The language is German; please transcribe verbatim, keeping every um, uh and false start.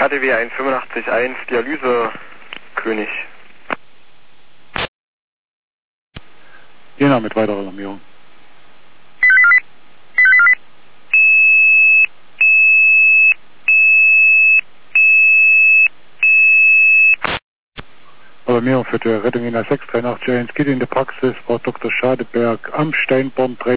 K T W eins fünf acht eins, Dialyse, König. Jena mit weiterer Alarmierung. Alarmierung für die Rettung Jena sechs drei acht eins, geht in die Praxis, Frau Doktor Schadeberg am Steinborn drei.